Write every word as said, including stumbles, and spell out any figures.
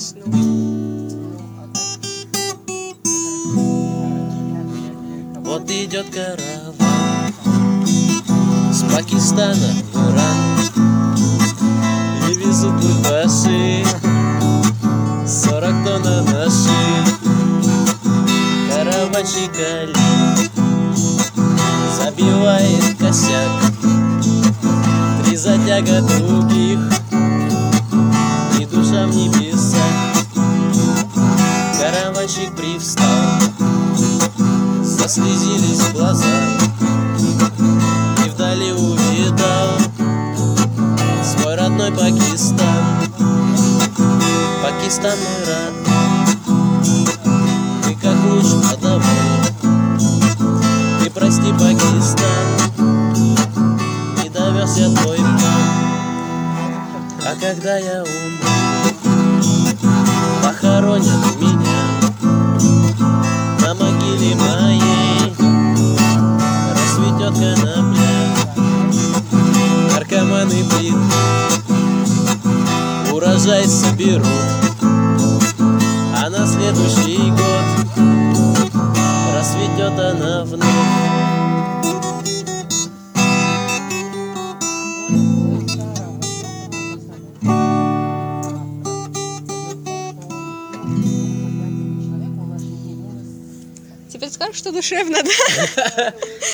весну. Вот идет караван с Пакистана в Иран, и везут бульбаши сорок тонн анаши. Караванщик Али забивает косяк, три затяга других, и душа в небесах. Караванщик привстал, заслезились глаза, и вдали увидал свой родной Пакистан. Пакистан мой родной, ты как луч подовой. Ты прости, Пакистан, не довез я твой план. А когда я умру, похоронят меня на могиле моей, расцветет конопля. Наркоманы придут, урожай соберут, а на следующий год расцветет она вновь. Теперь скажешь, что душевно, да?